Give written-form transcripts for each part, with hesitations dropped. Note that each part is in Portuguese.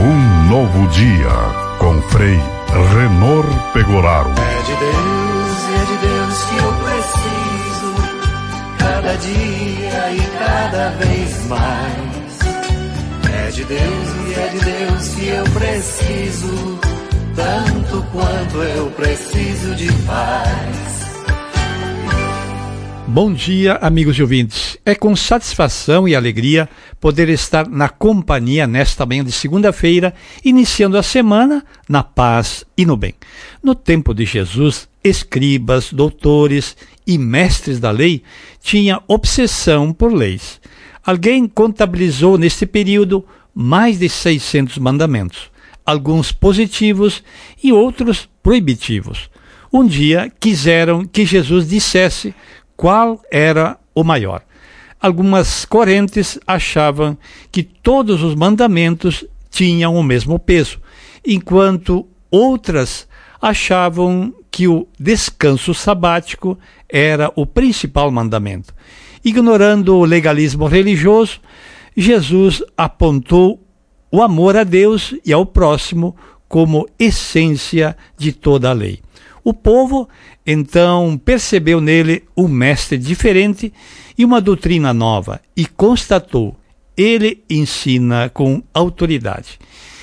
Um novo dia com Frei Renor Pegoraro. É de Deus que eu preciso, cada dia e cada vez mais. É de Deus que eu preciso, tanto quanto eu preciso de paz. Bom dia, amigos e ouvintes. É com satisfação e alegria poder estar na companhia nesta manhã de segunda-feira, iniciando a semana na paz e no bem. No tempo de Jesus, escribas, doutores e mestres da lei tinham obsessão por leis. Alguém contabilizou neste período mais de 600 mandamentos, alguns positivos e outros proibitivos. Um dia quiseram que Jesus dissesse qual era o maior. Algumas correntes achavam que todos os mandamentos tinham o mesmo peso, enquanto outras achavam que o descanso sabático era o principal mandamento. Ignorando o legalismo religioso, Jesus apontou o amor a Deus e ao próximo como essência de toda a lei. O povo, então, percebeu nele um mestre diferente e uma doutrina nova e constatou: ele ensina com autoridade.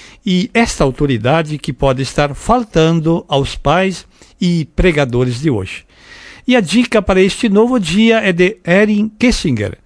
E esta autoridade que pode estar faltando aos pais e pregadores de hoje. E a dica para este novo dia é de Henry Kissinger.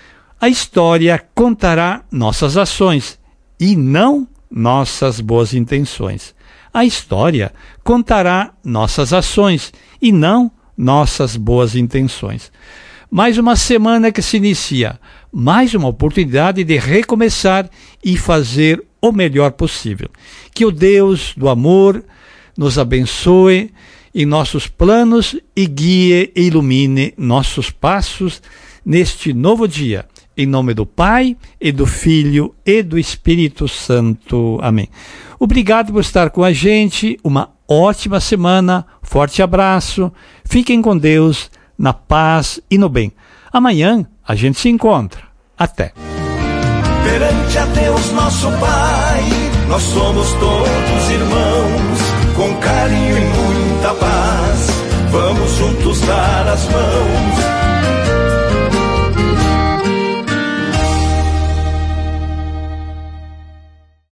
A história contará nossas ações e não nossas boas intenções. A história contará nossas ações e não nossas boas intenções. Mais uma semana que se inicia, mais uma oportunidade de recomeçar e fazer o melhor possível. Que o Deus do amor nos abençoe em nossos planos e guie e ilumine nossos passos neste novo dia. Em nome do Pai, e do Filho, e do Espírito Santo. Amém. Obrigado por estar com a gente. Uma ótima semana. Forte abraço. Fiquem com Deus, na paz e no bem. Amanhã a gente se encontra. Até. Perante a Deus nosso Pai, nós somos todos irmãos.